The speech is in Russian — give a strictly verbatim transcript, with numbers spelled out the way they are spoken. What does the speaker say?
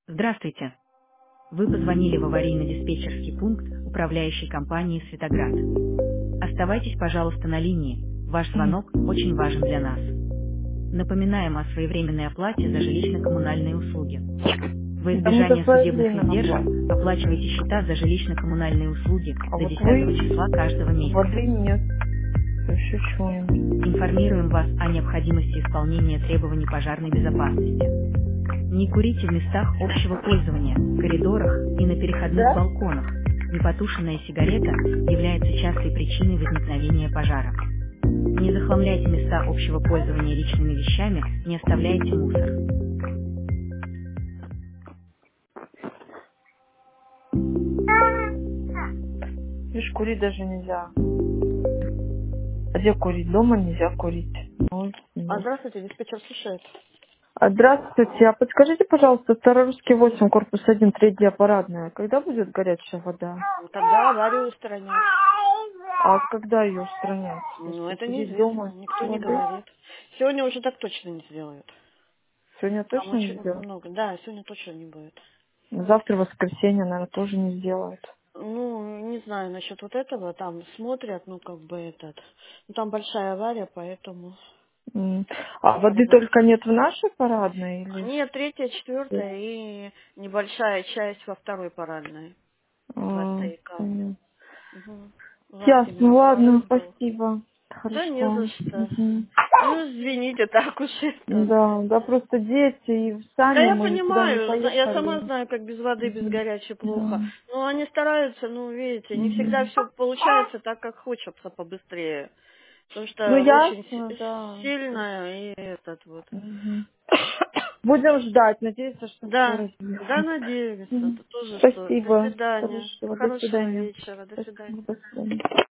Здравствуйте. Вы позвонили в аварийно-диспетчерский пункт управляющей компании «Светоград». Оставайтесь, пожалуйста, на линии. Ваш М. звонок очень важен для нас. Напоминаем о своевременной оплате за жилищно-коммунальные услуги. Во Да мы за избежание судебных своевременно издержек платим. оплачивайте счета за жилищно-коммунальные услуги А до вот десятого вы числа каждого месяца. воды нет. Еще чего-нибудь. Информируем вас о необходимости исполнения требований пожарной безопасности. Не курите в местах общего пользования, коридорах и на переходных Да? балконах. Непотушенная сигарета является частой причиной возникновения пожара. Не захламляйте места общего пользования личными вещами, не оставляйте мусор. Видишь, курить даже нельзя. А где курить? Дома нельзя курить. Ой, А, нет. здравствуйте, диспетчер слушает. А, здравствуйте. А подскажите, пожалуйста, Старорусский восемь, корпус один, третья парадная. Когда будет горячая вода? Ну, тогда аварию устранять. А когда ее устранять? Ну, Просто это сидеть неизвестно, дома никто без не воды? говорит. Сегодня уже так точно не сделают. Сегодня Там точно не очень сделают? много. Да, сегодня точно не будет. Завтра воскресенье, наверное, тоже не сделают. Ну, не знаю насчет вот этого. Там смотрят, ну, как бы этот. Ну, там большая авария, поэтому М. А воды надо. только нет в нашей парадной или? Нет, третья, четвертая и небольшая часть во второй парадной. Два А, стояка. понятно. Угу. Ужасный Ясно, ладно, прорыв был. спасибо. Да не Хорошо. за что. Мгм. Ну, извините, так уж это. Да, да, просто дети, и Да сами я мы никуда не понимаю, зна- я сама поехали. знаю, как без воды, без Мгм. горячей плохо. Да. Но они стараются, ну, видите, не всегда Мгм. все получается так, как хочется побыстрее. Потому Ну, что очень ясно, си- да. сильно и этот вот. Мгм. Будем ждать, надеяться, что Да, скоро да, сделают. надеемся. Мгм. Это тоже что. До Спасибо. свидания. Хорошо, до Хорошего свидания. вечера. До свидания. Спасибо, до свидания.